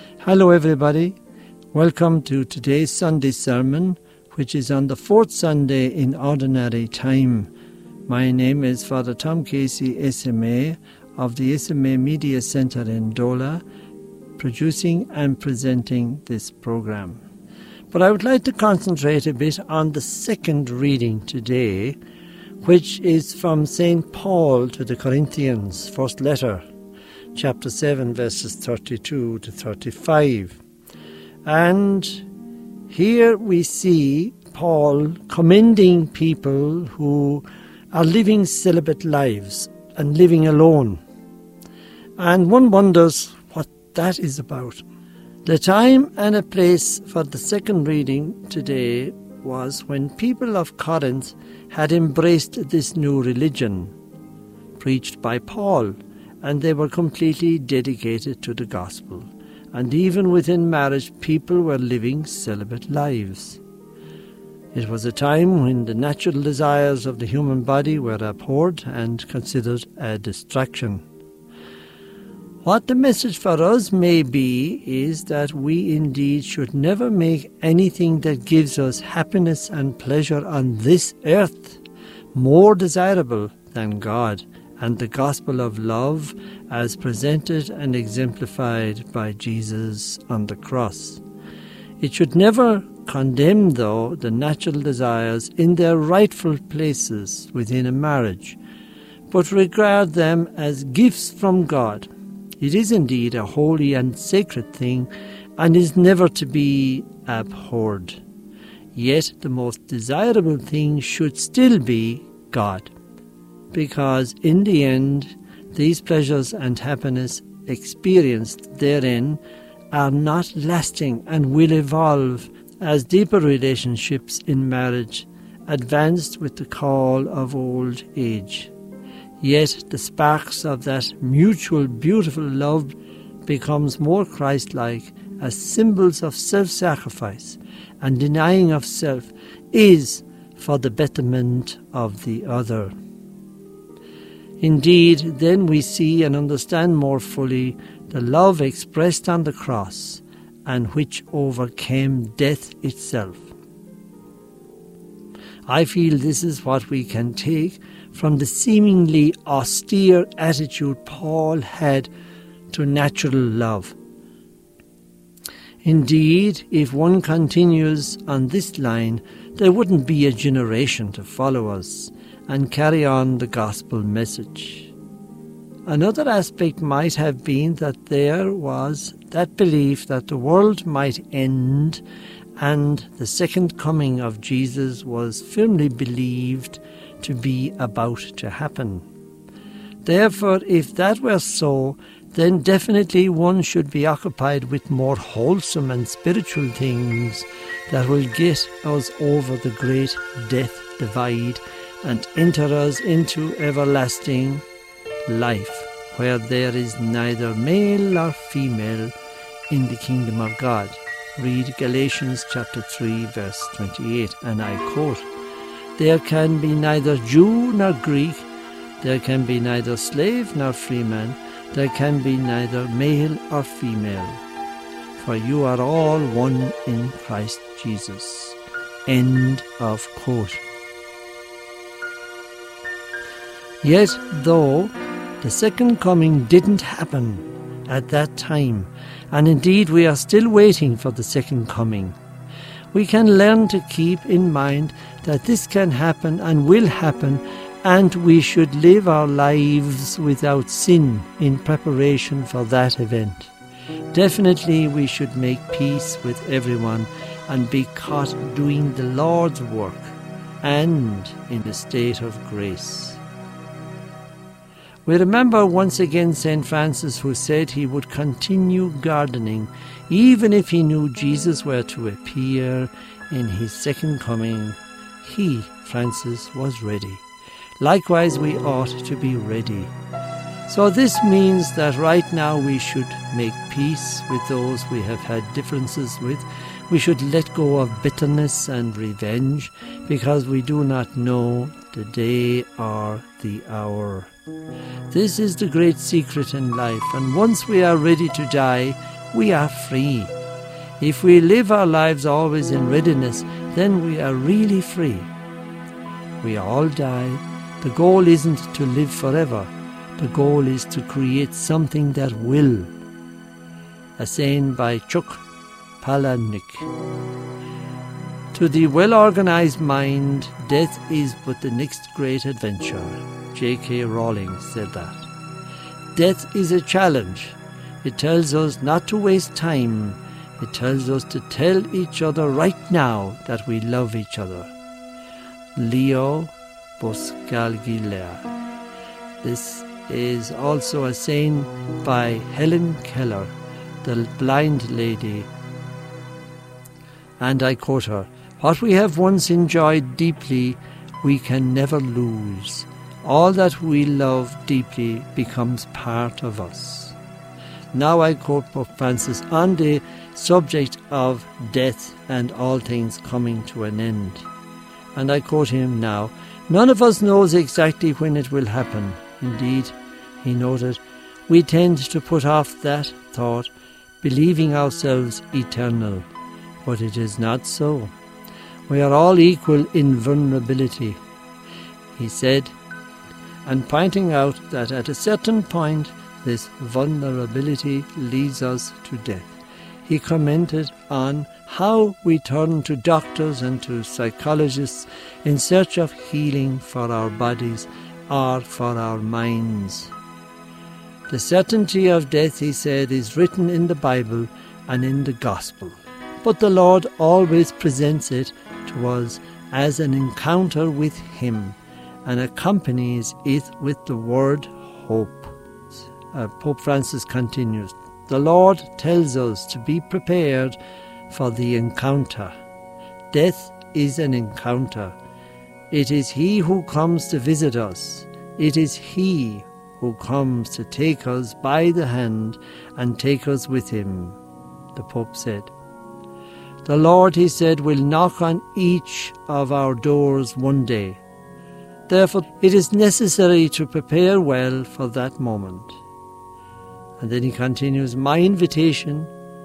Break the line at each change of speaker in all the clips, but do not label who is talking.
Hello everybody, welcome to today's Sunday sermon, which is on the fourth Sunday in Ordinary Time. My name is Father Tom Casey, SMA, of the SMA Media Centre in Dola, producing and presenting this program. But I would like to concentrate a bit on the second reading today, which is from St. Paul to the Corinthians, first letter, chapter 7, verses 32 to 35. And here we see Paul commending people who are living celibate lives and living alone. And one wonders what that is about. The time and a place for the second reading today was when people of Corinth had embraced this new religion, preached by Paul, and they were completely dedicated to the gospel. And even within marriage, people were living celibate lives. It was a time when the natural desires of the human body were abhorred and considered a distraction. What the message for us may be is that we indeed should never make anything that gives us happiness and pleasure on this earth more desirable than God and the gospel of love as presented and exemplified by Jesus on the cross. It should never condemn, though, the natural desires in their rightful places within a marriage, but regard them as gifts from God. It is indeed a holy and sacred thing and is never to be abhorred. Yet the most desirable thing should still be God, because in the end, these pleasures and happiness experienced therein are not lasting and will evolve as deeper relationships in marriage advanced with the call of old age. Yet the sparks of that mutual beautiful love becomes more Christ-like as symbols of self-sacrifice and denying of self is for the betterment of the other. Indeed, then we see and understand more fully the love expressed on the cross and which overcame death itself. I feel this is what we can take from the seemingly austere attitude Paul had to natural love. Indeed, if one continues on this line, there wouldn't be a generation to follow us and carry on the gospel message. Another aspect might have been that there was that belief that the world might end and the second coming of Jesus was firmly believed to be about to happen. Therefore, if that were so, then definitely one should be occupied with more wholesome and spiritual things that will get us over the great death divide and enter us into everlasting life, where there is neither male nor female in the kingdom of God. Read Galatians chapter 3 verse 28, and I quote, "There can be neither Jew nor Greek, there can be neither slave nor freeman, there can be neither male or female, for you are all one in Christ Jesus." End of quote. Yet, though the second coming didn't happen at that time, and indeed we are still waiting for the second coming, we can learn to keep in mind that this can happen and will happen, and we should live our lives without sin in preparation for that event. Definitely we should make peace with everyone and be caught doing the Lord's work and in a state of grace. We remember once again St. Francis, who said he would continue gardening even if he knew Jesus were to appear in his second coming. He, Francis, was ready. Likewise, we ought to be ready. So this means that right now we should make peace with those we have had differences with. We should let go of bitterness and revenge, because we do not know the day or the hour. This is the great secret in life, and once we are ready to die, we are free. If we live our lives always in readiness, then we are really free. We all die. The goal isn't to live forever. The goal is to create something that will. A saying by Chuck Palahniuk. To the well-organized mind, death is but the next great adventure. J.K. Rowling said that. Death is a challenge. It tells us not to waste time. It tells us to tell each other right now that we love each other. Leo Buscaglia. This is also a saying by Helen Keller, the blind lady. And I quote her, "What we have once enjoyed deeply, we can never lose. All that we love deeply becomes part of us." Now I quote Pope Francis on the subject of death and all things coming to an end. And I quote him now, "None of us knows exactly when it will happen. Indeed," he noted, "we tend to put off that thought, believing ourselves eternal. But it is not so. We are all equal in vulnerability," he said, and pointing out that at a certain point this vulnerability leads us to death. He commented on how we turn to doctors and to psychologists in search of healing for our bodies or for our minds. The certainty of death, he said, is written in the Bible and in the Gospel, but the Lord always presents it to us as an encounter with Him and accompanies it with the word hope. Pope Francis continues, "The Lord tells us to be prepared for the encounter. Death is an encounter. It is He who comes to visit us. It is He who comes to take us by the hand and take us with Him," the Pope said. "The Lord," he said, "will knock on each of our doors one day. Therefore, it is necessary to prepare well for that moment." And then he continues, "My invitation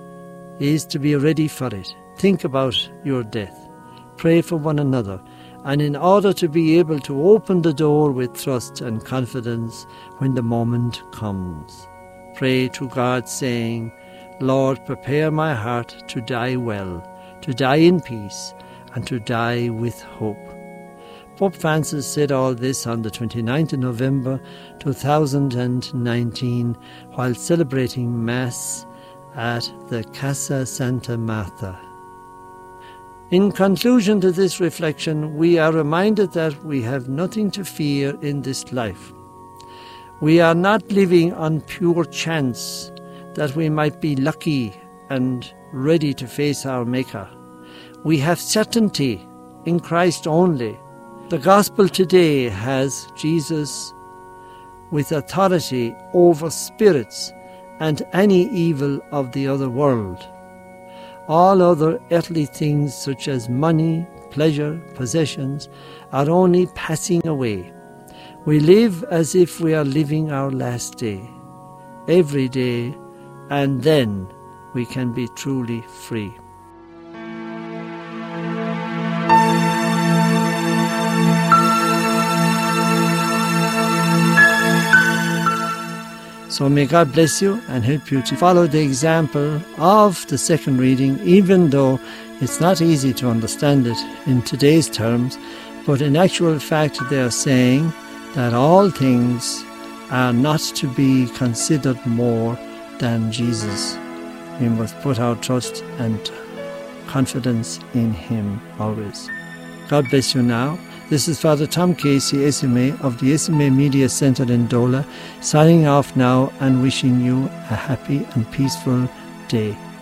is to be ready for it. Think about your death. Pray for one another. And in order to be able to open the door with trust and confidence when the moment comes, pray to God saying, 'Lord, prepare my heart to die well, to die in peace, and to die with hope.'" Pope Francis said all this on the 29th of November 2019 while celebrating Mass at the Casa Santa Marta. In conclusion to this reflection, we are reminded that we have nothing to fear in this life. We are not living on pure chance that we might be lucky and ready to face our Maker. We have certainty in Christ only. The Gospel today has Jesus with authority over spirits and any evil of the other world. All other earthly things such as money, pleasure, possessions are only passing away. We live as if we are living our last day, every day, and then we can be truly free. So may God bless you and help you to follow the example of the second reading, even though it's not easy to understand it in today's terms. But in actual fact, they are saying that all things are not to be considered more than Jesus. We must put our trust and confidence in Him always. God bless you now. This is Father Tom Casey, SMA of the SMA Media Centre in Dola, signing off now and wishing you a happy and peaceful day.